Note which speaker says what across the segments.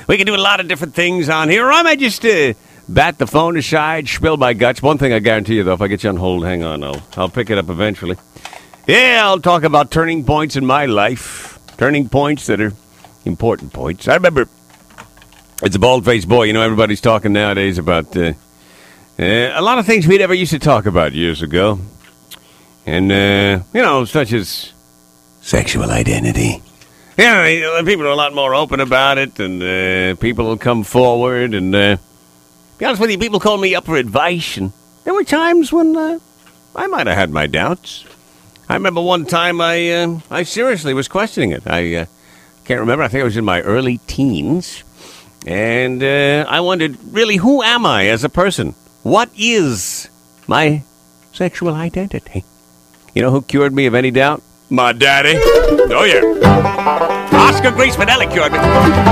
Speaker 1: We can do a lot of different things on here. Or I might just bat the phone aside, spill my guts. One thing I guarantee you, though, if I get you on hold, hang on, I'll pick it up eventually. Yeah, I'll talk about turning points in my life. Turning points that are important points. I remember, as a bald-faced boy, everybody's talking nowadays about a lot of things we never used to talk about years ago. And, such as sexual identity. Yeah, people are a lot more open about it, and people will come forward, and be honest with you, people call me up for advice, and there were times when I might have had my doubts. I remember one time I seriously was questioning it. I can't remember, I think I was in my early teens, and I wondered, really, who am I as a person? What is my sexual identity? You know who cured me of any doubt? My daddy. Oh, yeah. Oscar Grace Finelli cured me.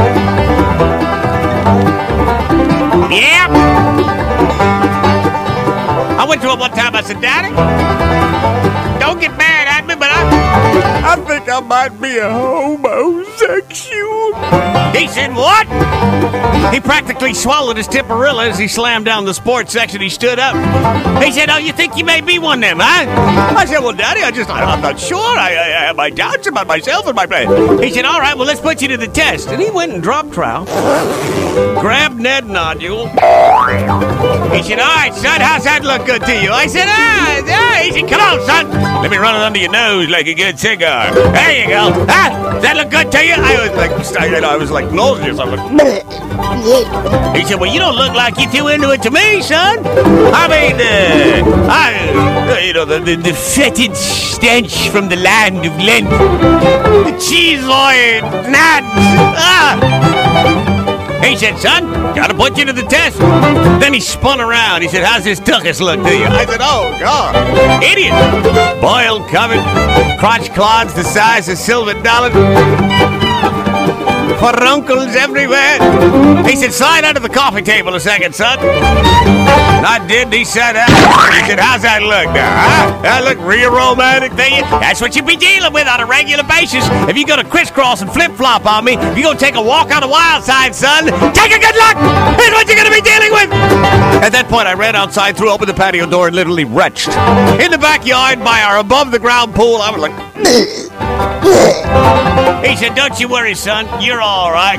Speaker 1: Yep. I went to him one time. I said, Daddy, don't get mad at me, but I think I might be a homosexual. He said, what? He practically swallowed his Tipperilla as he slammed down the sports section. He stood up. He said, oh, you think you may be one of them, huh? I said, well, Daddy, I'm not sure. I have my doubts about myself and my plan. He said, all right, well, let's put you to the test. And he went and dropped trowel, grabbed Ned Nodule. He said, all right, son, how's that look good to you? I said, He said, come on, son. Let me run it under your nose like a good cigar. There you go. Does that look good to you? I was like nauseous. I was like, he said, well, you don't look like you're too into it to me, son. I mean, the fetid stench from the land of Lent. The cheese oil, nuts. He said, son, gotta put you to the test. Then he spun around. He said, how's this tuchus look to you? I said, oh, God. Idiot. Boiled, covered, crotch clods the size of silver dollars. Furuncles everywhere. He said, slide under the coffee table a second, son. And I did. He sat down. He said, how's that look now, huh? That look real romantic to you? That's what you be dealing with on a regular basis. If you're going to crisscross and flip-flop on me, if you're going to take a walk on the wild side, son, take a good look. Here's what you're going to be dealing with. At that point, I ran outside, threw open the patio door, and literally retched. In the backyard by our above-the-ground pool, I was like... He said, don't you worry, son. You're all right.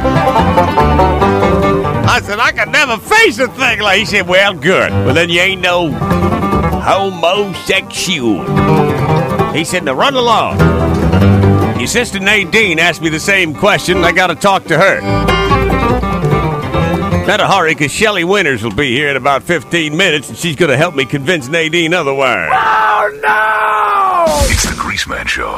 Speaker 1: I said, I could never face a thing like... He said, well, good. Well, then you ain't no homosexual. He said, now run along. Your sister Nadine asked me the same question, and I got to talk to her. Not a hurry, because Shelley Winters will be here in about 15 minutes, and she's going to help me convince Nadine otherwise.
Speaker 2: Oh, no! It's the Greaseman Show.